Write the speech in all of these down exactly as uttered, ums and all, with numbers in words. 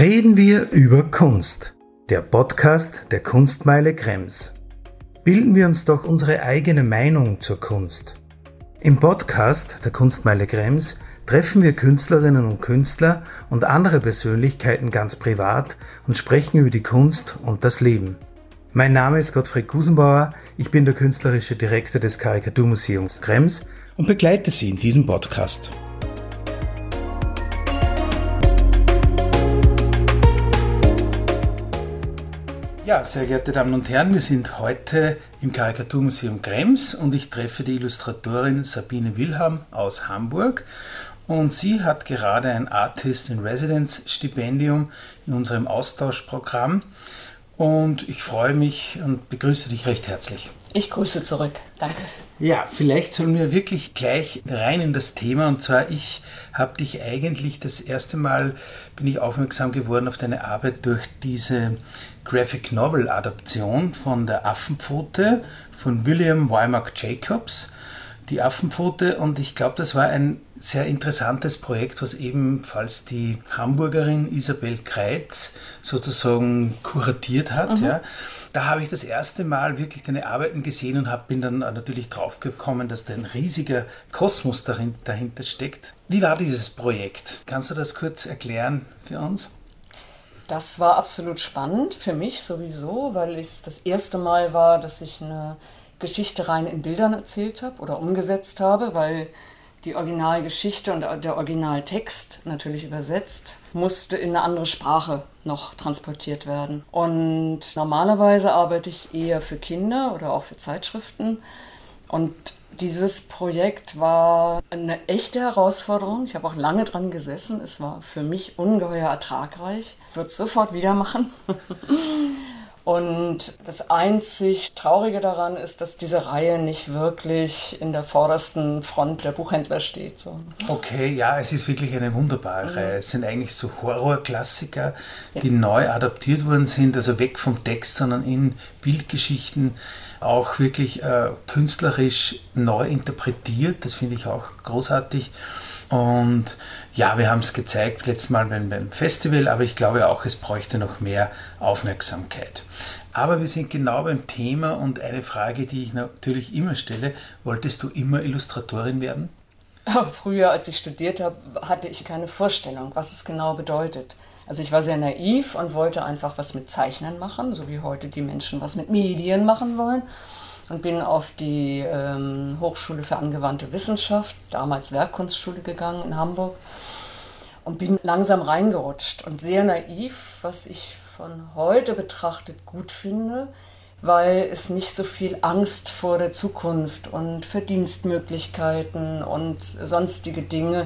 Reden wir über Kunst, der Podcast der Kunstmeile Krems. Bilden wir uns doch unsere eigene Meinung zur Kunst. Im Podcast der Kunstmeile Krems treffen wir Künstlerinnen und Künstler und andere Persönlichkeiten ganz privat und sprechen über die Kunst und das Leben. Mein Name ist Gottfried Gusenbauer, ich bin der künstlerische Direktor des Karikaturmuseums Krems und begleite Sie in diesem Podcast. Ja, sehr geehrte Damen und Herren, wir sind heute im Karikaturmuseum Krems und ich treffe die Illustratorin Sabine Wilhelm aus Hamburg. Und sie hat gerade ein Artist in Residence Stipendium in unserem Austauschprogramm. Und ich freue mich und begrüße dich recht herzlich. Ich grüße zurück, danke. Ja, vielleicht sollen wir wirklich gleich rein in das Thema. Und zwar, ich habe dich eigentlich das erste Mal, bin ich aufmerksam geworden auf deine Arbeit durch diese Graphic Novel Adaption von der Affenpfote von William Waymark Jacobs. Die Affenpfote, und ich glaube, das war ein sehr interessantes Projekt, was ebenfalls die Hamburgerin Isabel Kreitz sozusagen kuratiert hat. Mhm. Ja. Da habe ich das erste Mal wirklich deine Arbeiten gesehen und hab, bin dann natürlich draufgekommen, dass da ein riesiger Kosmos darin, dahinter steckt. Wie war dieses Projekt? Kannst du das kurz erklären für uns? Das war absolut spannend für mich sowieso, weil es das erste Mal war, dass ich eine Geschichte rein in Bildern erzählt habe oder umgesetzt habe, weil die Originalgeschichte und der Originaltext, natürlich übersetzt, musste in eine andere Sprache noch transportiert werden. Und normalerweise arbeite ich eher für Kinder oder auch für Zeitschriften. Und dieses Projekt war eine echte Herausforderung. Ich habe auch lange dran gesessen. Es war für mich ungeheuer ertragreich. Ich würde es sofort wieder machen. Und das einzig Traurige daran ist, dass diese Reihe nicht wirklich in der vordersten Front der Buchhändler steht. So. Okay, ja, es ist wirklich eine wunderbare mhm. Reihe. Es sind eigentlich so Horrorklassiker, die ja. neu adaptiert worden sind, also weg vom Text, sondern in Bildgeschichten auch wirklich äh, künstlerisch neu interpretiert. Das finde ich auch großartig. Und ja, wir haben es gezeigt letztes Mal beim, beim Festival, aber ich glaube auch, es bräuchte noch mehr Aufmerksamkeit. Aber wir sind genau beim Thema und eine Frage, die ich natürlich immer stelle: Wolltest du immer Illustratorin werden? Früher, als ich studiert habe, hatte ich keine Vorstellung, was es genau bedeutet. Also ich war sehr naiv und wollte einfach was mit Zeichnen machen, so wie heute die Menschen was mit Medien machen wollen. Und bin auf die ähm, Hochschule für angewandte Wissenschaft, damals Werkkunstschule, gegangen in Hamburg und bin langsam reingerutscht und sehr naiv, was ich von heute betrachtet gut finde, weil es nicht so viel Angst vor der Zukunft und Verdienstmöglichkeiten und sonstige Dinge,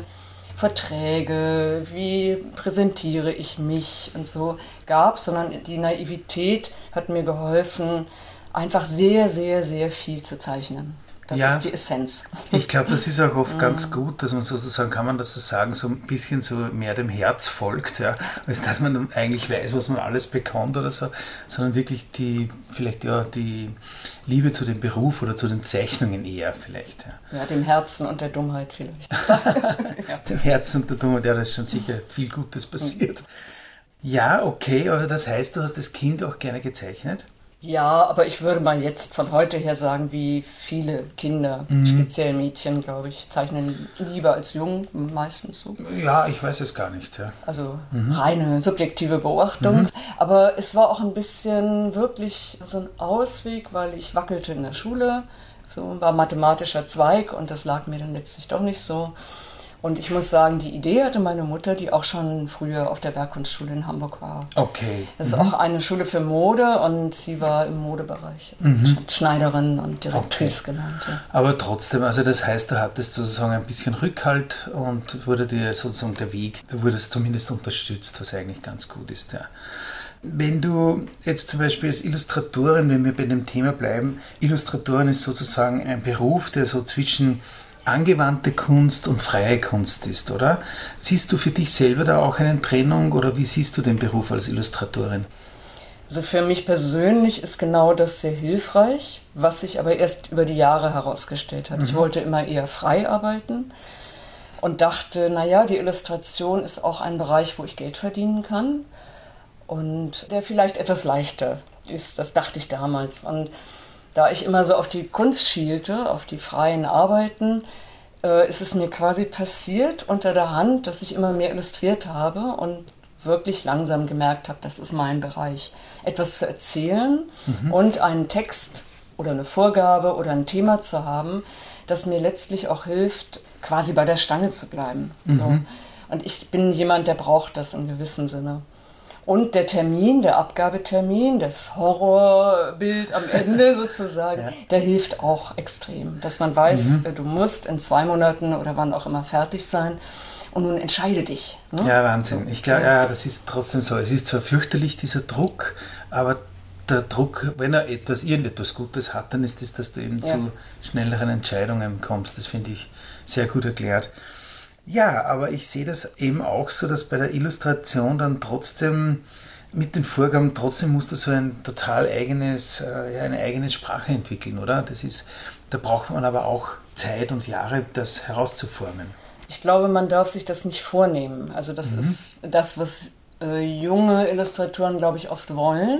Verträge, wie präsentiere ich mich und so gab, sondern die Naivität hat mir geholfen, einfach sehr, sehr, sehr viel zu zeichnen. Das ja, ist die Essenz. Ich glaube, das ist auch oft ganz gut, dass man sozusagen, kann man das so sagen, so ein bisschen so mehr dem Herz folgt, ja, als dass man eigentlich weiß, was man alles bekommt oder so, sondern wirklich die, vielleicht ja, die Liebe zu dem Beruf oder zu den Zeichnungen eher vielleicht. Ja, ja dem Herzen und der Dummheit vielleicht. ja. Dem Herzen und der Dummheit, ja, da ist schon sicher viel Gutes passiert. Ja, okay, also das heißt, du hast das Kind auch gerne gezeichnet? Ja, aber ich würde mal jetzt von heute her sagen, wie viele Kinder, mhm. speziell Mädchen, glaube ich, zeichnen lieber als Jungen, meistens so. Ja, ich weiß es gar nicht. Ja. Also mhm. reine subjektive Beobachtung. Mhm. Aber es war auch ein bisschen wirklich so ein Ausweg, weil ich wackelte in der Schule, so war mathematischer Zweig und das lag mir dann letztlich doch nicht so. Und ich muss sagen, die Idee hatte meine Mutter, die auch schon früher auf der Werkkunstschule in Hamburg war. Okay. Das ist mhm. auch eine Schule für Mode und sie war im Modebereich. Mhm. Schneiderin und Direktrice okay. genannt. Ja. Aber trotzdem, also das heißt, du hattest sozusagen ein bisschen Rückhalt und wurde dir sozusagen der Weg, du wurdest zumindest unterstützt, was eigentlich ganz gut ist. Ja. Wenn du jetzt zum Beispiel als Illustratorin, wenn wir bei dem Thema bleiben, Illustratorin ist sozusagen ein Beruf, der so zwischen angewandte Kunst und freie Kunst ist, oder? Siehst du für dich selber da auch eine Trennung oder wie siehst du den Beruf als Illustratorin? Also für mich persönlich ist genau das sehr hilfreich, was sich aber erst über die Jahre herausgestellt hat. Mhm. Ich wollte immer eher frei arbeiten, und dachte, naja, die Illustration ist auch ein Bereich, wo ich Geld verdienen kann und der vielleicht etwas leichter ist, das dachte ich damals. Und da ich immer so auf die Kunst schielte, auf die freien Arbeiten, äh, ist es mir quasi passiert unter der Hand, dass ich immer mehr illustriert habe und wirklich langsam gemerkt habe, das ist mein Bereich. Etwas zu erzählen mhm. und einen Text oder eine Vorgabe oder ein Thema zu haben, das mir letztlich auch hilft, quasi bei der Stange zu bleiben. Mhm. So. Und ich bin jemand, der braucht das in gewissem Sinne. Und der Termin, der Abgabetermin, das Horrorbild am Ende sozusagen, ja. der hilft auch extrem. Dass man weiß, mhm. du musst in zwei Monaten oder wann auch immer fertig sein und nun entscheide dich. Ne? Ja, Wahnsinn. Ich glaube, ja, das ist trotzdem so. Es ist zwar fürchterlich, dieser Druck, aber der Druck, wenn er etwas, irgendetwas Gutes hat, dann ist es, dass du eben ja. zu schnelleren Entscheidungen kommst. Das finde ich sehr gut erklärt. Ja, aber ich sehe das eben auch so, dass bei der Illustration dann trotzdem mit den Vorgaben, trotzdem musst du so ein total eigenes, äh, eine eigene Sprache entwickeln, oder? Das ist, da braucht man aber auch Zeit und Jahre, das herauszuformen. Ich glaube, man darf sich das nicht vornehmen. Also das mhm. ist das, was äh, junge Illustratoren, glaube ich, oft wollen.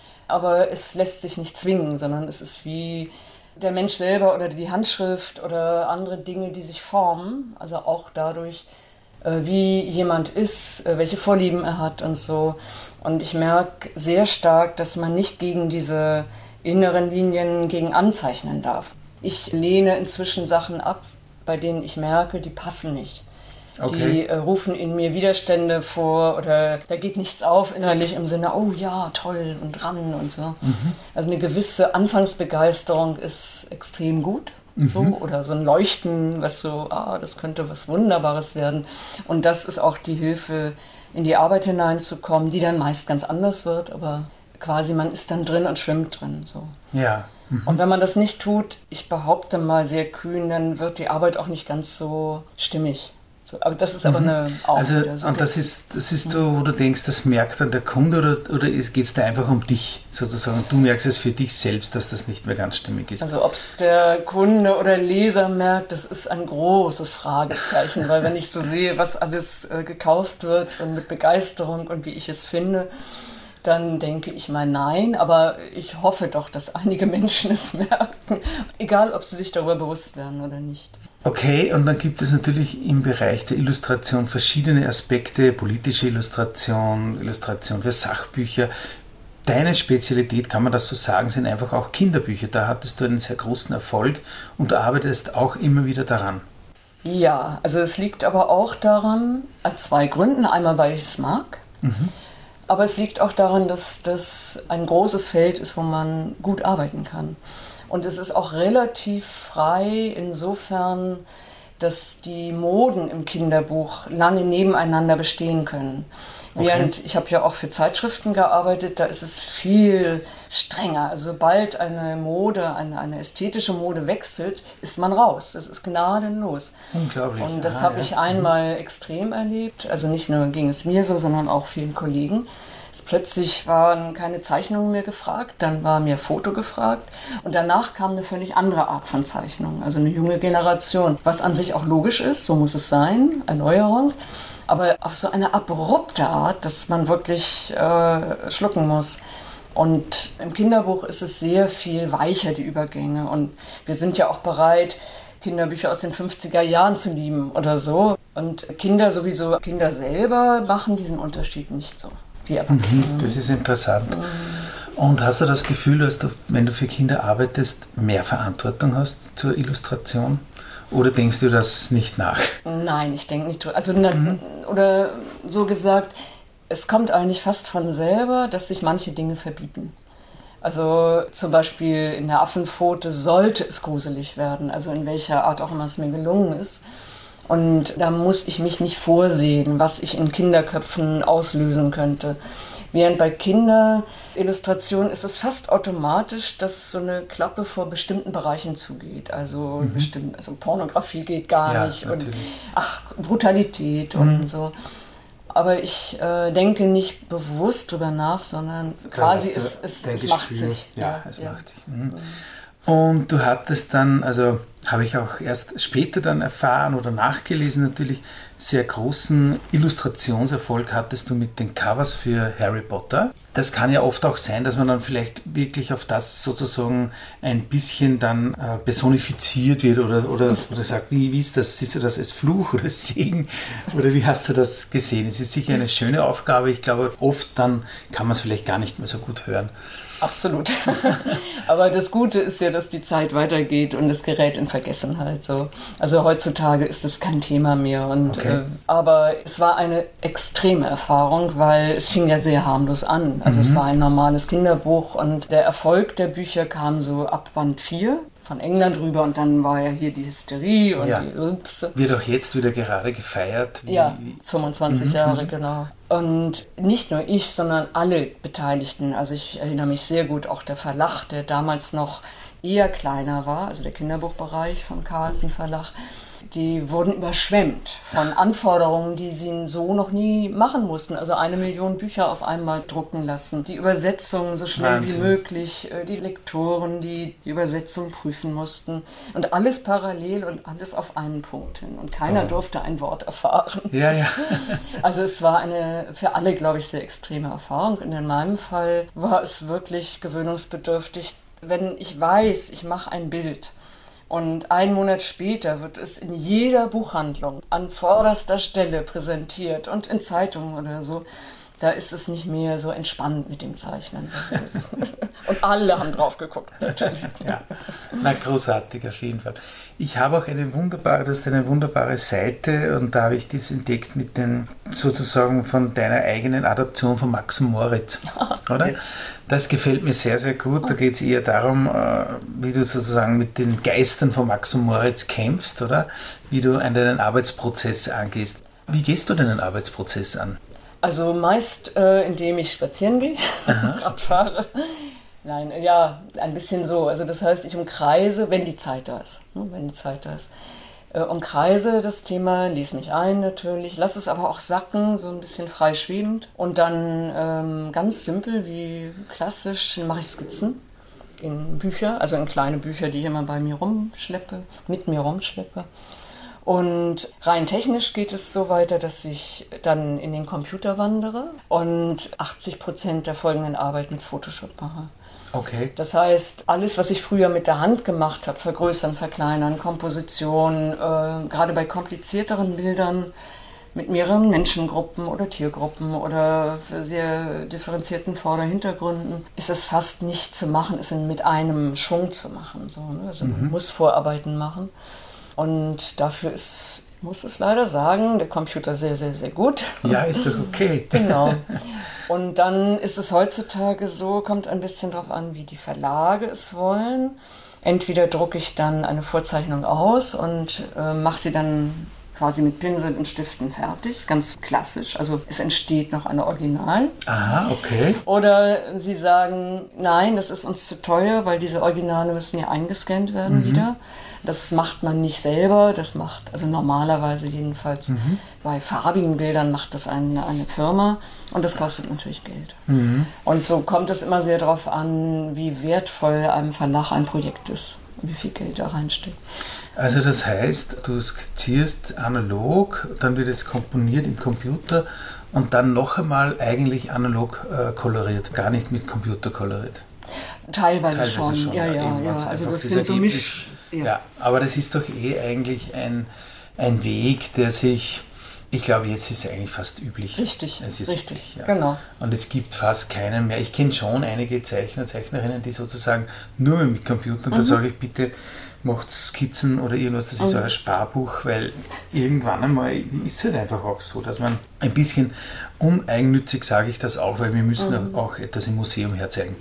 Aber es lässt sich nicht zwingen, sondern es ist wie der Mensch selber oder die Handschrift oder andere Dinge, die sich formen. Also auch dadurch, äh, wie jemand ist, äh, welche Vorlieben er hat und so. Und ich merke sehr stark, dass man nicht gegen diese inneren Linien gegen anzeichnen darf. Ich lehne inzwischen Sachen ab, bei denen ich merke, die passen nicht. Okay. Die äh, rufen in mir Widerstände vor oder da geht nichts auf innerlich im Sinne, oh ja, toll und ran und so. Mhm. Also eine gewisse Anfangsbegeisterung ist extrem gut. Mhm. So, oder so ein Leuchten, was so, ah, das könnte was Wunderbares werden. Und das ist auch die Hilfe, in die Arbeit hineinzukommen, die dann meist ganz anders wird, aber quasi man ist dann drin und schwimmt drin. So. Ja. Mhm. Und wenn man das nicht tut, ich behaupte mal sehr kühn, dann wird die Arbeit auch nicht ganz so stimmig. So, aber das ist aber eine auch also, so und das ist, das ist so, wo du denkst, das merkt dann der Kunde oder, oder geht es da einfach um dich sozusagen? Du merkst es für dich selbst, dass das nicht mehr ganz stimmig ist. Also ob es der Kunde oder Leser merkt, das ist ein großes Fragezeichen, weil wenn ich so sehe, was alles äh, gekauft wird und mit Begeisterung und wie ich es finde, dann denke ich mal nein, aber ich hoffe doch, dass einige Menschen es merken, egal ob sie sich darüber bewusst werden oder nicht. Okay, und dann gibt es natürlich im Bereich der Illustration verschiedene Aspekte, politische Illustration, Illustration für Sachbücher. Deine Spezialität, kann man das so sagen, sind einfach auch Kinderbücher. Da hattest du einen sehr großen Erfolg und du arbeitest auch immer wieder daran. Ja, also es liegt aber auch daran, aus zwei Gründen. Einmal, weil ich es mag, mhm. aber es liegt auch daran, dass das ein großes Feld ist, wo man gut arbeiten kann. Und es ist auch relativ frei insofern, dass die Moden im Kinderbuch lange nebeneinander bestehen können. Okay. Während ich habe ja auch für Zeitschriften gearbeitet, da ist es viel strenger. Also sobald eine Mode, eine, eine ästhetische Mode wechselt, ist man raus. Das ist gnadenlos. Unglaublich. Und das ah, habe ja. ich einmal extrem erlebt. Also nicht nur ging es mir so, sondern auch vielen Kollegen. Plötzlich waren keine Zeichnungen mehr gefragt, dann war mir Foto gefragt und danach kam eine völlig andere Art von Zeichnung, also eine junge Generation, was an sich auch logisch ist, so muss es sein, Erneuerung, aber auf so eine abrupte Art, dass man wirklich äh, schlucken muss. Und im Kinderbuch ist es sehr viel weicher, die Übergänge, und wir sind ja auch bereit, Kinderbücher aus den fünfziger Jahren zu lieben oder so, und Kinder sowieso, Kinder selber machen diesen Unterschied nicht so. Das ist interessant. Und hast du das Gefühl, dass du, wenn du für Kinder arbeitest, mehr Verantwortung hast zur Illustration? Oder denkst du das nicht nach? Nein, ich denke nicht. Also, mhm. Oder so gesagt, es kommt eigentlich fast von selber, dass sich manche Dinge verbieten. Also zum Beispiel in der Affenpfote sollte es gruselig werden, also in welcher Art auch immer es mir gelungen ist. Und da muss ich mich nicht vorsehen, was ich in Kinderköpfen auslösen könnte. Während bei Kinderillustrationen ist es fast automatisch, dass so eine Klappe vor bestimmten Bereichen zugeht. Also, mhm. bestimmt, also Pornografie geht gar ja, nicht. Und, ach, Brutalität mhm. und so. Aber ich äh, denke nicht bewusst drüber nach, sondern quasi es, es, es macht sich. Ja, ja es ja. macht sich. Mhm. Und du hattest dann, also habe ich auch erst später dann erfahren oder nachgelesen natürlich, sehr großen Illustrationserfolg hattest du mit den Covers für Harry Potter. Das kann ja oft auch sein, dass man dann vielleicht wirklich auf das sozusagen ein bisschen dann äh, personifiziert wird oder, oder, oder sagt, wie, wie ist das? Siehst du das als Fluch oder Segen? Oder wie hast du das gesehen? Es ist sicher eine schöne Aufgabe. Ich glaube, oft dann kann man es vielleicht gar nicht mehr so gut hören. Absolut. Aber das Gute ist ja, dass die Zeit weitergeht und es gerät in Vergessenheit. So. Also heutzutage ist das kein Thema mehr. Und, okay. äh, aber es war eine extreme Erfahrung, weil es fing ja sehr harmlos an. Also mhm. es war ein normales Kinderbuch und der Erfolg der Bücher kam so ab Band vier. Von England rüber und dann war ja hier die Hysterie und ja. die Ups. Wird auch jetzt wieder gerade gefeiert. Wie, ja, fünfundzwanzig mhm. Jahre, genau. Und nicht nur ich, sondern alle Beteiligten. Also ich erinnere mich sehr gut, auch der Verlag, der damals noch eher kleiner war, also der Kinderbuchbereich vom Carlsen Verlag, die wurden überschwemmt von Anforderungen, die sie so noch nie machen mussten. Also eine Million Bücher auf einmal drucken lassen, die Übersetzungen so schnell Wahnsinn. Wie möglich, die Lektoren, die die Übersetzung prüfen mussten und alles parallel und alles auf einen Punkt hin. Und keiner oh. durfte ein Wort erfahren. Ja, ja. Also es war eine für alle, glaube ich, sehr extreme Erfahrung. Und in meinem Fall war es wirklich gewöhnungsbedürftig, wenn ich weiß, ich mache ein Bild. Und einen Monat später wird es in jeder Buchhandlung an vorderster Stelle präsentiert und in Zeitungen oder so. Da ist es nicht mehr so entspannt mit dem Zeichnen. Und alle haben drauf geguckt, natürlich. Ja, na großartig auf jeden Fall. Ich habe auch eine wunderbare, du hast eine wunderbare Seite und da habe ich das entdeckt mit den, sozusagen von deiner eigenen Adaption von Max und Moritz, oder? Das gefällt mir sehr, sehr gut. Da geht es eher darum, wie du sozusagen mit den Geistern von Max und Moritz kämpfst, oder? Wie du deinen Arbeitsprozess angehst. Wie gehst du deinen Arbeitsprozess an? Also meist, äh, indem ich spazieren gehe, Rad fahre. Nein, ja, ein bisschen so. Also das heißt, ich umkreise, wenn die Zeit da ist. Ne, wenn die Zeit da ist. Äh, umkreise das Thema, lese mich ein natürlich, lasse es aber auch sacken, so ein bisschen frei schwebend. Und dann ähm, ganz simpel wie klassisch mache ich Skizzen in Bücher, also in kleine Bücher, die ich immer bei mir rumschleppe, mit mir rumschleppe. Und rein technisch geht es so weiter, dass ich dann in den Computer wandere und achtzig Prozent der folgenden Arbeit mit Photoshop mache. Okay. Das heißt, alles, was ich früher mit der Hand gemacht habe, vergrößern, verkleinern, Komposition, äh, gerade bei komplizierteren Bildern mit mehreren Menschengruppen oder Tiergruppen oder sehr differenzierten Vorder- und Hintergründen, ist es fast nicht zu machen, es mit einem Schwung zu machen. So, ne? Also mhm. man muss Vorarbeiten machen. Und dafür ist, ich muss es leider sagen, der Computer sehr, sehr, sehr gut. Ja, ist doch okay. Genau. Und dann ist es heutzutage so, kommt ein bisschen darauf an, wie die Verlage es wollen. Entweder drucke ich dann eine Vorzeichnung aus und äh, mache sie dann quasi mit Pinsel und Stiften fertig, ganz klassisch. Also es entsteht noch eine Original. Aha, okay. Oder sie sagen, nein, das ist uns zu teuer, weil diese Originale müssen ja eingescannt werden mhm. wieder. Das macht man nicht selber, das macht, also normalerweise jedenfalls mhm. bei farbigen Bildern macht das eine, eine Firma und das kostet natürlich Geld. Mhm. Und so kommt es immer sehr darauf an, wie wertvoll einem Verlag ein Projekt ist und wie viel Geld da reinsteckt. Also das heißt, du skizzierst analog, dann wird es komponiert im Computer und dann noch einmal eigentlich analog äh, koloriert, gar nicht mit Computer koloriert. Teilweise, Teilweise schon. schon, ja, ja, ja. Also das sind so Misch... Ja. ja, aber das ist doch eh eigentlich ein, ein Weg, der sich, ich glaube, jetzt ist es eigentlich fast üblich. Richtig, es ist richtig, üblich, ja. Genau. Und es gibt fast keinen mehr. Ich kenne schon einige Zeichner, Zeichnerinnen, die sozusagen nur mehr mit Computern, mhm. da sage ich bitte, macht Skizzen oder irgendwas, das ist mhm. euer Sparbuch, weil irgendwann einmal ist es halt einfach auch so, dass man ein bisschen uneigennützig, sage ich das auch, weil wir müssen mhm. auch etwas im Museum herzeigen.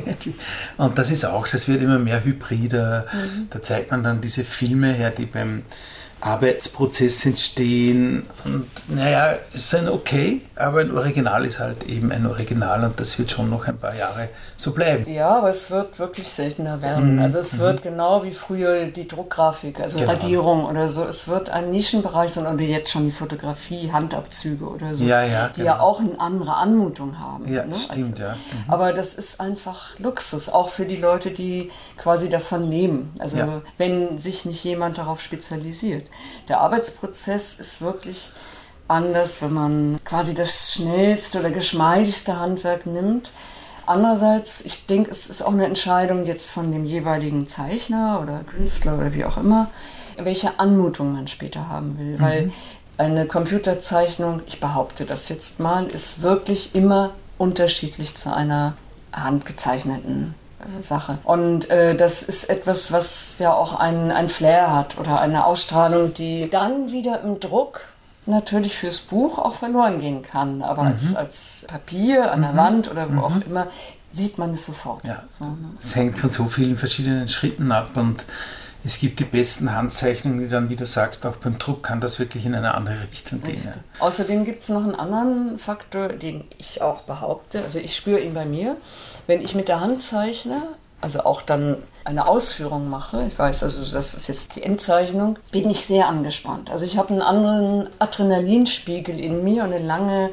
Und das ist auch, das wird immer mehr hybrider, mhm. da zeigt man dann diese Filme her, die beim Arbeitsprozesse entstehen und naja, es ist ein okay, aber ein Original ist halt eben ein Original und das wird schon noch ein paar Jahre so bleiben. Ja, aber es wird wirklich seltener werden. Mhm. Also es wird mhm. genau wie früher die Druckgrafik, also genau. Radierung oder so, es wird ein Nischenbereich sein oder jetzt schon die Fotografie, Handabzüge oder so, ja, ja, die genau. ja auch eine andere Anmutung haben. Ja, ne? stimmt, also, ja. Mhm. Aber das ist einfach Luxus, auch für die Leute, die quasi davon leben. Also ja. wenn sich nicht jemand darauf spezialisiert. Der Arbeitsprozess ist wirklich anders, wenn man quasi das schnellste oder geschmeidigste Handwerk nimmt. Andererseits, ich denke, es ist auch eine Entscheidung jetzt von dem jeweiligen Zeichner oder Künstler oder wie auch immer, welche Anmutung man später haben will. Mhm. Weil eine Computerzeichnung, ich behaupte das jetzt mal, ist wirklich immer unterschiedlich zu einer handgezeichneten Sache. Und äh, das ist etwas, was ja auch ein, ein Flair hat oder eine Ausstrahlung, die dann wieder im Druck natürlich fürs Buch auch verloren gehen kann. Aber mhm. als, als Papier an der mhm. Wand oder wo mhm. auch immer, sieht man es sofort. Ja. So, ne? Es hängt von so vielen verschiedenen Schritten ab und es gibt die besten Handzeichnungen, die dann, wie du sagst, auch beim Druck kann das wirklich in eine andere Richtung gehen. Ja. Außerdem gibt es noch einen anderen Faktor, den ich auch behaupte, also ich spüre ihn bei mir, wenn ich mit der Hand zeichne, also auch dann eine Ausführung mache, ich weiß, also das ist jetzt die Endzeichnung, bin ich sehr angespannt. Also ich habe einen anderen Adrenalinspiegel in mir und eine lange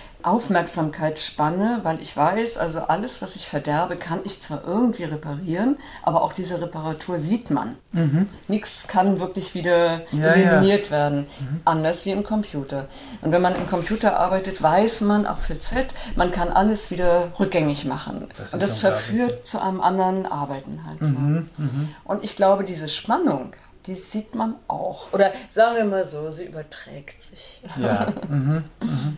Aufmerksamkeitsspanne, weil ich weiß, also alles, was ich verderbe, kann ich zwar irgendwie reparieren, aber auch diese Reparatur sieht man. Mhm. Nichts kann wirklich wieder ja, eliminiert ja. werden, mhm. anders wie im Computer. Und wenn man im Computer arbeitet, weiß man, Apfel Z, man kann alles wieder rückgängig machen. Das und das verführt zu einem anderen Arbeiten halt. So. Mhm. Mhm. Und ich glaube, diese Spannung, die sieht man auch. Oder sagen wir mal so, sie überträgt sich. Ja. Mhm. Mhm.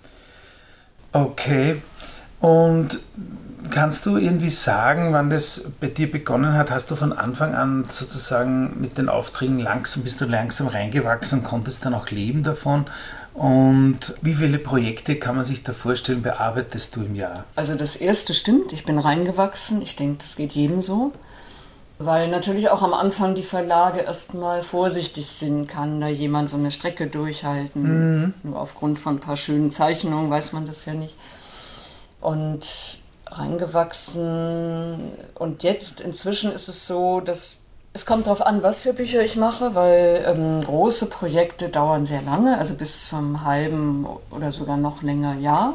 Okay, und kannst du irgendwie sagen, wann das bei dir begonnen hat? Hast du von Anfang an sozusagen mit den Aufträgen langsam, bist du langsam reingewachsen und konntest dann auch leben davon? Und wie viele Projekte kann man sich da vorstellen, bearbeitest du im Jahr? Also das erste stimmt, ich bin reingewachsen, ich denke, das geht jedem so. Weil natürlich auch am Anfang die Verlage erstmal vorsichtig sind, kann da jemand so eine Strecke durchhalten. Mhm. Nur aufgrund von ein paar schönen Zeichnungen weiß man das ja nicht. Und reingewachsen. Und jetzt inzwischen ist es so, dass es kommt darauf an, was für Bücher ich mache, weil ähm, große Projekte dauern sehr lange, also bis zum halben oder sogar noch länger Jahr.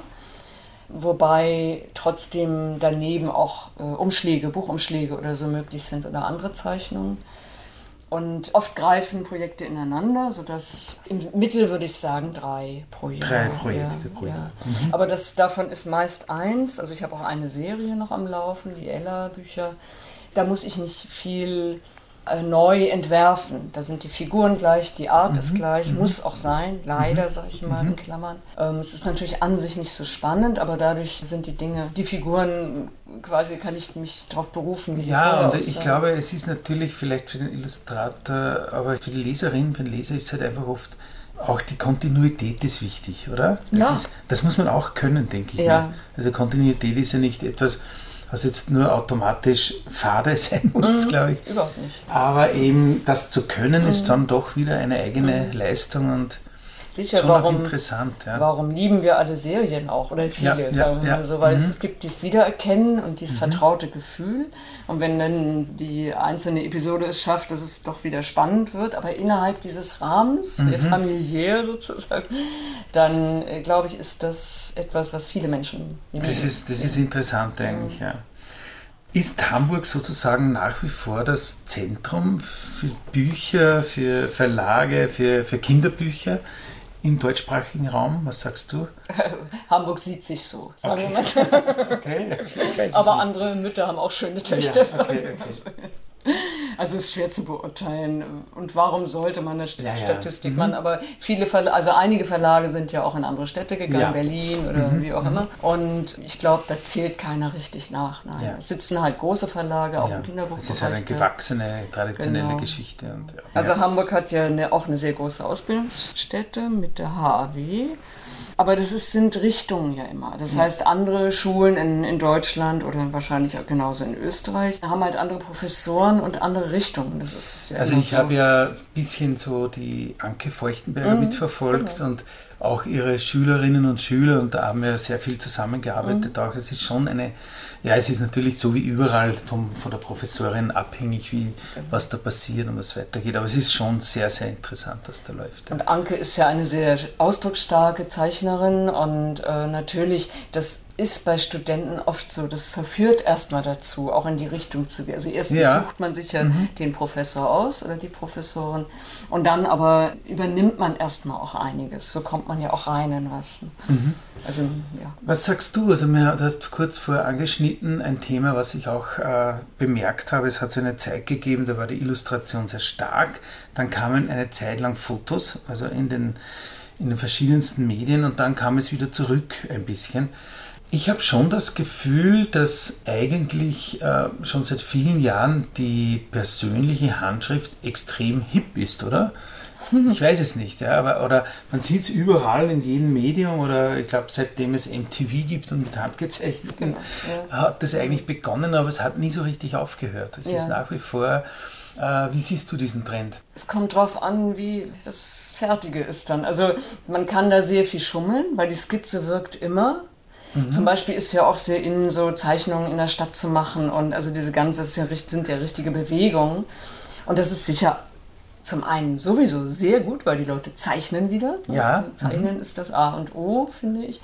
Wobei trotzdem daneben auch äh, Umschläge, Buchumschläge oder so möglich sind oder andere Zeichnungen. Und oft greifen Projekte ineinander, sodass im Mittel würde ich sagen drei pro Jahr. Drei Projekte ja, pro Jahr. Ja. Mhm. Aber das, davon ist meist eins, also ich habe auch eine Serie noch am Laufen, die Ella-Bücher. Da muss ich nicht viel äh, neu entwerfen. Da sind die Figuren gleich, die Art mhm. ist gleich, mhm. muss auch sein, leider, mhm. sage ich mal in Klammern. Ähm, es ist natürlich an sich nicht so spannend, aber dadurch sind die Dinge, die Figuren, quasi kann ich mich darauf berufen, wie sie ja, vorher und ich glaube, es ist natürlich vielleicht für den Illustrator, aber für die Leserin, für den Leser ist es halt einfach oft, auch die Kontinuität ist wichtig, oder? Das, ja. ist, das muss man auch können, denke ich. Ja. Mir. Also Kontinuität ist ja nicht etwas, was jetzt nur automatisch fade sein muss, mhm, glaube ich. Überhaupt nicht. Aber eben das zu können, mhm. ist dann doch wieder eine eigene mhm. Leistung und sicher, schon warum, auch interessant. Ja. Warum lieben wir alle Serien auch, oder viele, ja, sagen wir ja, mal so, weil mhm. es gibt dieses Wiedererkennen und dieses mhm. vertraute Gefühl. Und wenn dann die einzelne Episode es schafft, dass es doch wieder spannend wird, aber innerhalb dieses Rahmens, mhm. familiär sozusagen, dann äh, glaube ich, ist das etwas, was viele Menschen lieben. Das ist, das ist interessant eigentlich, ja. Ist Hamburg sozusagen nach wie vor das Zentrum für Bücher, für Verlage, für, für Kinderbücher im deutschsprachigen Raum? Was sagst du? Hamburg sieht sich so, sagen okay. wir mal. Okay, ich weiß aber nicht. andere Mütter haben auch schöne Töchter. Ja, okay, okay. Also es ist schwer zu beurteilen. Und warum sollte man eine ja, Statistik ja. machen? Mhm. Aber viele Verla- also einige Verlage sind ja auch in andere Städte gegangen, ja. Berlin oder mhm. wie auch immer. Und ich glaube, da zählt keiner richtig nach. Nein. Ja. Es sitzen halt große Verlage, auch ja. im Kinderbuchbereich. Es ist halt eine gewachsene, traditionelle genau. Geschichte. Und, ja. Also ja. Hamburg hat ja eine, auch eine sehr große Ausbildungsstätte mit der H A W. Aber das ist, sind Richtungen ja immer. Das Ja. heißt, andere Schulen in, in Deutschland oder wahrscheinlich auch genauso in Österreich haben halt andere Professoren und andere Richtungen. Das ist ja Also immer ich so. habe ja ein bisschen so die Anke Feuchtenberger Mhm, mitverfolgt genau. und auch ihre Schülerinnen und Schüler, und da haben wir sehr viel zusammengearbeitet. Mhm. Auch es ist schon eine, ja, es ist natürlich so wie überall vom, von der Professorin abhängig, wie was da passiert und was weitergeht. Aber es ist schon sehr, sehr interessant, was da läuft. Ja. Und Anke ist ja eine sehr ausdrucksstarke Zeichnerin und äh, natürlich, das ist bei Studenten oft so, das verführt erstmal dazu, auch in die Richtung zu gehen. Also erstens Ja. sucht man sich ja mhm. den Professor aus oder die Professorin und dann aber übernimmt man erstmal auch einiges. So kommt man ja auch rein in was. Mhm. Also, ja. Was sagst du? Also mir, du hast kurz vorher angeschnitten, ein Thema, was ich auch äh, bemerkt habe. Es hat so eine Zeit gegeben, da war die Illustration sehr stark. Dann kamen eine Zeit lang Fotos, also in den, in den verschiedensten Medien, und dann kam es wieder zurück ein bisschen. Ich habe schon das Gefühl, dass eigentlich äh, schon seit vielen Jahren die persönliche Handschrift extrem hip ist, oder? Ich weiß es nicht, ja, aber oder man sieht es überall in jedem Medium, oder ich glaube, seitdem es M T V gibt und mit handgezeichnet, Genau, ja. hat das eigentlich begonnen, aber es hat nie so richtig aufgehört. Es Ja. ist nach wie vor, äh, wie siehst du diesen Trend? Es kommt drauf an, wie das Fertige ist dann. Also man kann da sehr viel schummeln, weil die Skizze wirkt immer. Mhm. Zum Beispiel ist ja auch sehr in, so Zeichnungen in der Stadt zu machen, und also diese ganze ist ja, sind ja richtige Bewegungen. Und das ist sicher zum einen sowieso sehr gut, weil die Leute zeichnen wieder. Ja. Also Zeichnen mhm. ist das A und O, finde ich.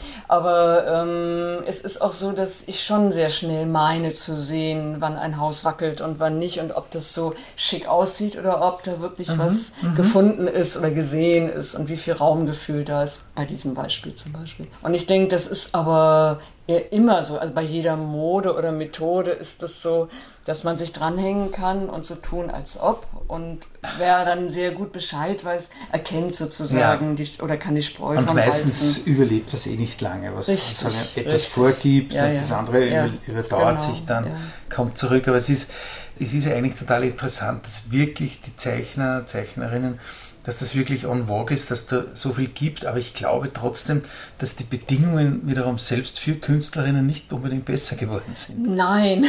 Aber ähm, es ist auch so, dass ich schon sehr schnell meine zu sehen, wann ein Haus wackelt und wann nicht, und ob das so schick aussieht oder ob da wirklich mhm. was mhm. gefunden ist oder gesehen ist und wie viel Raumgefühl da ist, bei diesem Beispiel zum Beispiel. Und ich denke, das ist aber immer so, also bei jeder Mode oder Methode ist das so, dass man sich dranhängen kann und so tun, als ob. Und wer dann sehr gut Bescheid weiß, erkennt sozusagen ja. die, oder kann die Spreu und vom meistens Weizen. Überlebt das eh nicht lange, was Richtig, sagen, etwas richtig. vorgibt Ja, und ja. das andere ja. über, überdauert genau. sich dann, ja. kommt zurück. Aber es ist, es ist ja eigentlich total interessant, dass wirklich die Zeichner, Zeichnerinnen, dass das wirklich en vogue ist, dass da so viel gibt, aber ich glaube trotzdem, dass die Bedingungen wiederum selbst für Künstlerinnen nicht unbedingt besser geworden sind. Nein.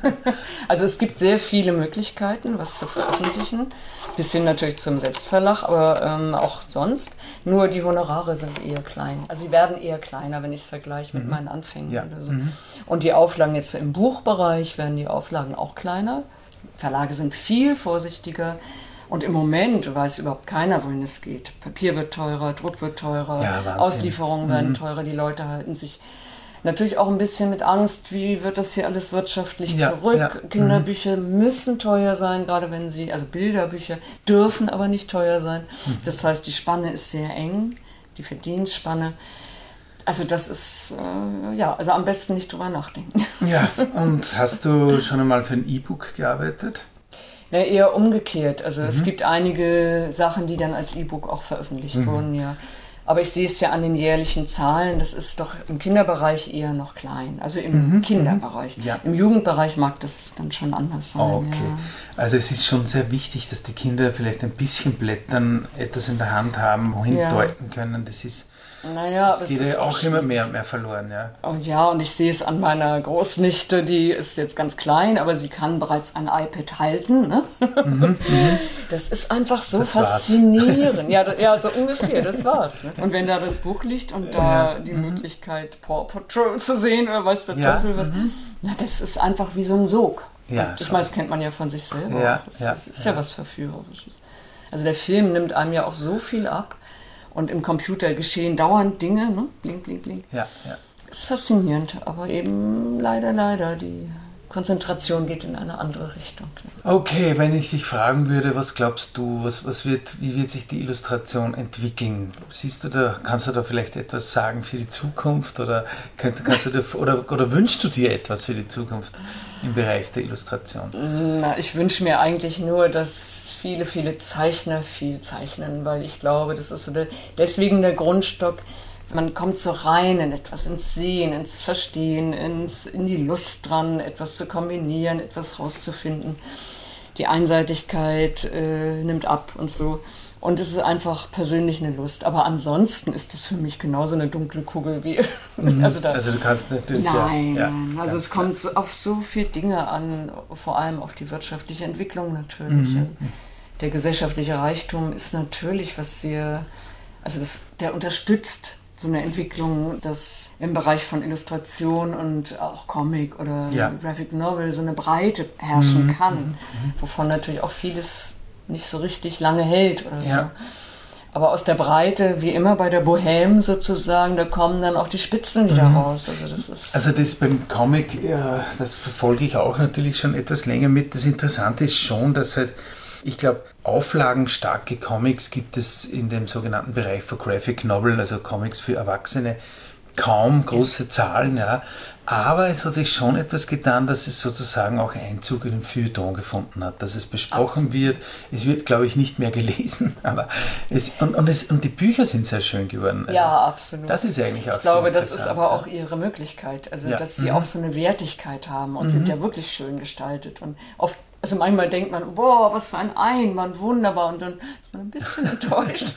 Also es gibt sehr viele Möglichkeiten, was zu veröffentlichen, bis hin natürlich zum Selbstverlag, aber ähm, auch sonst. Nur die Honorare sind eher klein. Also sie werden eher kleiner, wenn ich es vergleiche mit mhm. meinen Anfängen ja. oder so. Mhm. Und die Auflagen jetzt im Buchbereich werden die Auflagen auch kleiner. Verlage sind viel vorsichtiger. Und im Moment weiß überhaupt keiner, wohin es geht. Papier wird teurer, Druck wird teurer, ja, Auslieferungen werden mhm. teurer. Die Leute halten sich natürlich auch ein bisschen mit Angst, wie wird das hier alles wirtschaftlich ja, zurück. Ja. Kinderbücher mhm. müssen teuer sein, gerade wenn sie, also Bilderbücher dürfen aber nicht teuer sein. Mhm. Das heißt, die Spanne ist sehr eng, die Verdienstspanne. Also das ist, äh, ja, also am besten nicht drüber nachdenken. Ja, und hast du schon einmal für ein E-Book gearbeitet? Ja, eher umgekehrt. Also mhm. es gibt einige Sachen, die dann als E-Book auch veröffentlicht mhm. wurden, ja. Aber ich sehe es ja an den jährlichen Zahlen, das ist doch im Kinderbereich eher noch klein. Also im mhm. Kinderbereich. Ja. Im Jugendbereich mag das dann schon anders sein. Okay. Ja. Also es ist schon sehr wichtig, dass die Kinder vielleicht ein bisschen blättern, etwas in der Hand haben, wohin ja. deuten können. Das ist... Naja, das geht ja auch, auch immer mehr und mehr verloren, ja. Und ja, und ich sehe es an meiner Großnichte, die ist jetzt ganz klein, aber sie kann bereits ein iPad halten. Ne? Mhm, das ist einfach so das faszinierend. Ja, ja, so ungefähr, das war's. Ne? Und wenn da das Buch liegt und da ja. die mhm. Möglichkeit, Paw Patrol zu sehen oder weiß der ja. Teufel was, mhm. na, das ist einfach wie so ein Sog. Ja, ich meine, das kennt man ja von sich selber. Ja, das, ja, das ist ja, ja was Verführerisches. Also der Film nimmt einem ja auch so viel ab. Und im Computer geschehen dauernd Dinge, ne? Blink, blink, blink. Ja, ja. Das ist faszinierend, aber eben leider, leider, die Konzentration geht in eine andere Richtung. Okay, wenn ich dich fragen würde, was glaubst du, was, was wird, wie wird sich die Illustration entwickeln? Siehst du da, kannst du da vielleicht etwas sagen für die Zukunft oder, könnt, kannst du da, oder, oder wünschst du dir etwas für die Zukunft im Bereich der Illustration? Na, ich wünsche mir eigentlich nur, dass viele, viele Zeichner viel zeichnen, weil ich glaube, das ist so der, deswegen der Grundstock. Man kommt so rein in etwas, ins Sehen, ins Verstehen, ins, in die Lust dran, etwas zu kombinieren, etwas rauszufinden. Die Einseitigkeit äh, nimmt ab und so. Und es ist einfach persönlich eine Lust. Aber ansonsten ist das für mich genauso eine dunkle Kugel wie... Mhm. also, da, also du kannst natürlich... Nein, ja, ja, also es kommt so auf so viele Dinge an, vor allem auf die wirtschaftliche Entwicklung natürlich. Mhm. Der gesellschaftliche Reichtum ist natürlich was sehr... Also das, der unterstützt so eine Entwicklung, dass im Bereich von Illustration und auch Comic oder ja. Graphic Novel so eine Breite herrschen mhm. kann, mhm. wovon natürlich auch vieles nicht so richtig lange hält oder ja. so. Aber aus der Breite, wie immer bei der Bohème sozusagen, da kommen dann auch die Spitzen wieder mhm. raus. Also das ist also das beim Comic, ja, das verfolge ich auch natürlich schon etwas länger mit. Das Interessante ist schon, dass halt, ich glaube, auflagenstarke Comics gibt es in dem sogenannten Bereich für Graphic Novel, also Comics für Erwachsene, kaum große ja. Zahlen, ja. Aber es hat sich schon etwas getan, dass es sozusagen auch Einzug in den Feuilleton gefunden hat, dass es besprochen Absolut. wird. Es wird, glaube ich, nicht mehr gelesen, aber es, und, und, es, und die Bücher sind sehr schön geworden. Also ja, absolut. Das ist eigentlich auch Ich glaube, sehr das ist aber auch ihre Möglichkeit, also ja. dass sie mhm. auch so eine Wertigkeit haben und mhm. sind ja wirklich schön gestaltet und oft. Also manchmal denkt man, boah, was für ein Einband, wunderbar, und dann ist man ein bisschen enttäuscht.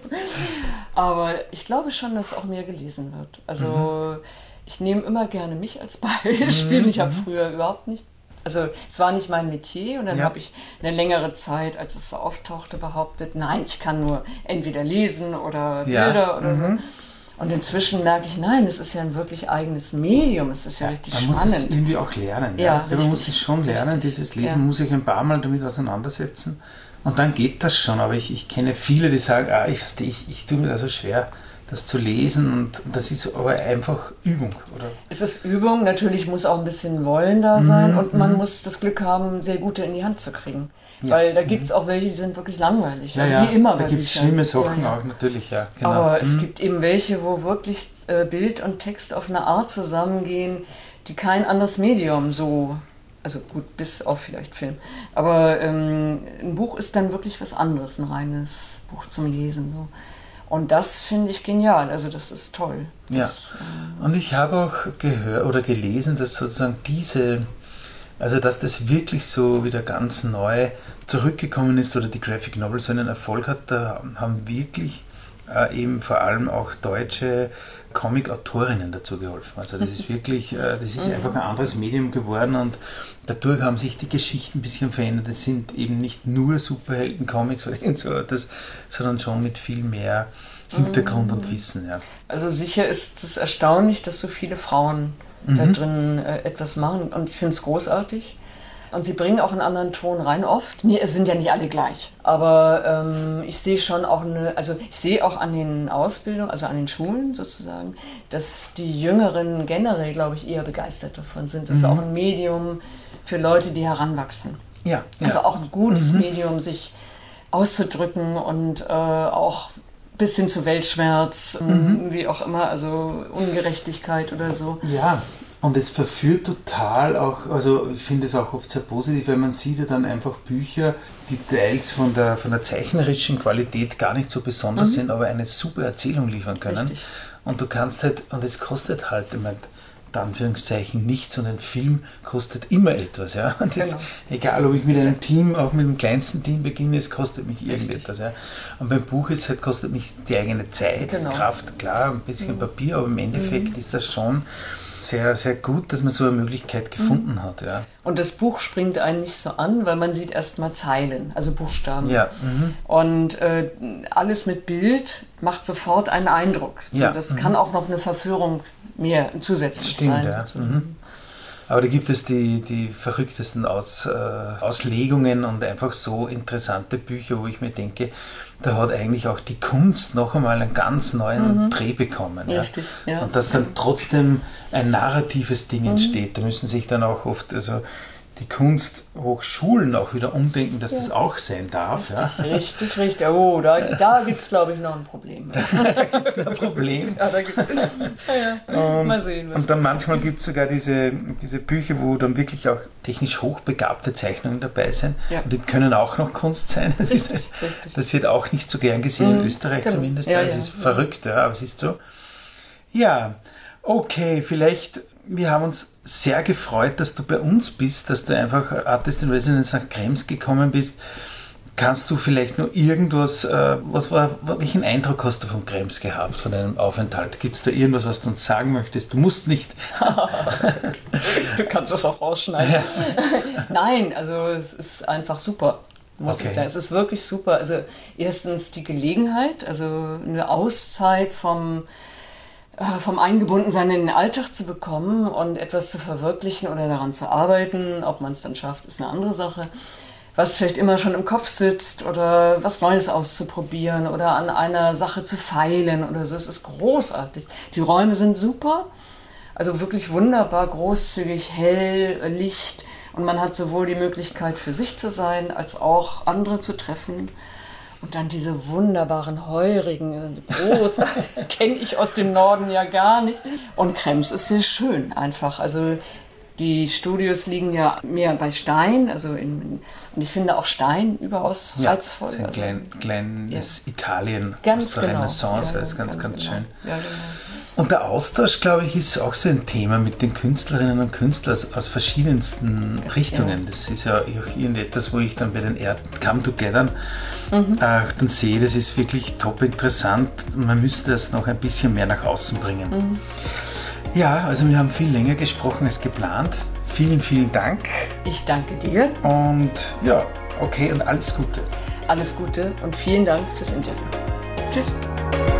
Aber ich glaube schon, dass auch mehr gelesen wird. Also mhm. ich nehme immer gerne mich als Beispiel. Mhm. Ich habe früher überhaupt nicht, also es war nicht mein Metier und dann ja. habe ich eine längere Zeit, als es so auftauchte, behauptet, nein, ich kann nur entweder lesen oder ja. Bilder oder mhm. so. Und inzwischen merke ich, nein, es ist ja ein wirklich eigenes Medium, es ist ja, ja richtig man spannend. Man muss es irgendwie auch lernen. Ja, ja, ja man muss es schon lernen, richtig. Dieses Lesen ja. muss ich ein paar Mal damit auseinandersetzen und dann geht das schon. Aber ich, ich kenne viele, die sagen, ah, ich, ich, ich tue mir das so schwer, das zu lesen, und das ist aber einfach Übung, oder? Es ist Übung, natürlich muss auch ein bisschen Wollen da sein, mhm, und man mhm. muss das Glück haben, sehr gute in die Hand zu kriegen. Ja. Weil da gibt es auch welche, die sind wirklich langweilig. Ja, also ja. wie immer da gibt es schlimme Sachen ja, ja. auch, natürlich, ja. Genau. Aber mhm. es gibt eben welche, wo wirklich äh, Bild und Text auf eine Art zusammengehen, die kein anderes Medium so, also gut, bis auf vielleicht Film. Aber ähm, ein Buch ist dann wirklich was anderes, ein reines Buch zum Lesen. So. Und das finde ich genial, also das ist toll. Das, ja. Und ich habe auch gehört oder gelesen, dass sozusagen diese, also dass das wirklich so wieder ganz neu zurückgekommen ist oder die Graphic Novel so einen Erfolg hat, da haben wirklich äh, eben vor allem auch deutsche Comic-Autorinnen dazu geholfen. Also das ist wirklich, äh, das ist einfach ein anderes Medium geworden und dadurch haben sich die Geschichten ein bisschen verändert. Es sind eben nicht nur Superhelden-Comics oder so, das, sondern schon mit viel mehr Hintergrund und Wissen. Ja. Also sicher ist es erstaunlich, dass so viele Frauen mhm. da drin äh, etwas machen, und ich finde es großartig. Und sie bringen auch einen anderen Ton rein oft. Nee, es sind ja nicht alle gleich. Aber ähm, ich sehe schon auch eine, also ich sehe auch an den Ausbildungen, also an den Schulen sozusagen, dass die Jüngeren generell, glaube ich, eher begeistert davon sind. Das mhm. ist auch ein Medium für Leute, die heranwachsen. Ja. Also ja. auch ein gutes mhm. Medium, sich auszudrücken und äh, auch bis hin zu Weltschmerz, mhm. wie auch immer, also Ungerechtigkeit oder so. Ja. Und es verführt total auch, also ich finde es auch oft sehr positiv, weil man sieht ja dann einfach Bücher, die teils von der, von der zeichnerischen Qualität gar nicht so besonders mhm. sind, aber eine super Erzählung liefern können. Richtig. Und du kannst halt, und es kostet halt, ich meine, in Anführungszeichen nichts, und ein Film kostet immer etwas. Ja? Das, genau. Egal, ob ich mit einem Team, auch mit dem kleinsten Team beginne, es kostet mich irgendetwas. Ja? Und beim Buch ist halt, kostet mich die eigene Zeit, genau. Kraft, klar, ein bisschen mhm. Papier, aber im Endeffekt mhm. ist das schon sehr, sehr gut, dass man so eine Möglichkeit gefunden mhm. hat. Ja. Und das Buch springt einen nicht so an, weil man sieht erstmal Zeilen, also Buchstaben. Ja. Mhm. Und äh, alles mit Bild macht sofort einen Eindruck. So, ja. Das mhm. kann auch noch eine Verführung mehr zusätzlich Stimmt, sein. Ja. Mhm. Aber da gibt es die, die verrücktesten Aus, äh, Auslegungen und einfach so interessante Bücher, wo ich mir denke, da hat eigentlich auch die Kunst noch einmal einen ganz neuen mhm. Dreh bekommen. Richtig, ja. ja. Und dass dann trotzdem ein narratives Ding mhm. entsteht. Da müssen sich dann auch oft also die Kunsthochschulen auch wieder umdenken, dass ja. das auch sein darf. Richtig, ja. richtig, richtig. Oh, da, da gibt es, glaube ich, noch ein Problem. Da gibt es ein Problem. Ja, da gibt's, ja, ja. Und, Mal sehen, was und dann manchmal gibt es sogar diese, diese Bücher, wo dann wirklich auch technisch hochbegabte Zeichnungen dabei sind. Ja. Und die können auch noch Kunst sein. Das, richtig, ist, richtig. Das wird auch nicht so gern gesehen, mhm. in Österreich genau. zumindest. Ja, das ja. ist verrückt, ja, aber es ist so. Ja, okay, vielleicht... Wir haben uns sehr gefreut, dass du bei uns bist, dass du einfach Artist in Residence nach Krems gekommen bist. Kannst du vielleicht noch irgendwas, äh, was war, welchen Eindruck hast du von Krems gehabt, von deinem Aufenthalt? Gibt es da irgendwas, was du uns sagen möchtest? Du musst nicht. Du kannst es auch rausschneiden. Ja. Nein, also es ist einfach super, muss okay. ich sagen. Es ist wirklich super. Also erstens die Gelegenheit, also eine Auszeit vom, äh, vom Eingebundensein in den Alltag zu bekommen und etwas zu verwirklichen oder daran zu arbeiten. Ob man es dann schafft, ist eine andere Sache. Was vielleicht immer schon im Kopf sitzt oder was Neues auszuprobieren oder an einer Sache zu feilen oder so. Es ist großartig. Die Räume sind super, also wirklich wunderbar, großzügig, hell, Licht und man hat sowohl die Möglichkeit für sich zu sein, als auch andere zu treffen. Und dann diese wunderbaren Heurigen, großartig, die kenne ich aus dem Norden ja gar nicht. Und Krems ist sehr schön einfach, also die Studios liegen ja mehr bei Stein, also in, und ich finde auch Stein überaus ja, reizvoll. Das ist ein also, klein, kleines ja. Italien ganz aus der genau. Renaissance, ja, das ist ganz, ganz, ganz genau. schön. Ja, genau. Und der Austausch, glaube ich, ist auch so ein Thema mit den Künstlerinnen und Künstlern aus, aus verschiedensten Richtungen. Ja. Das ist ja auch irgendetwas, wo ich dann bei den Come-Togethern mhm. äh, dann sehe, das ist wirklich top interessant. Man müsste es noch ein bisschen mehr nach außen bringen. Mhm. Ja, also wir haben viel länger gesprochen als geplant. Vielen, vielen Dank. Ich danke dir. Und ja, okay und alles Gute. Alles Gute und vielen Dank fürs Interview. Tschüss.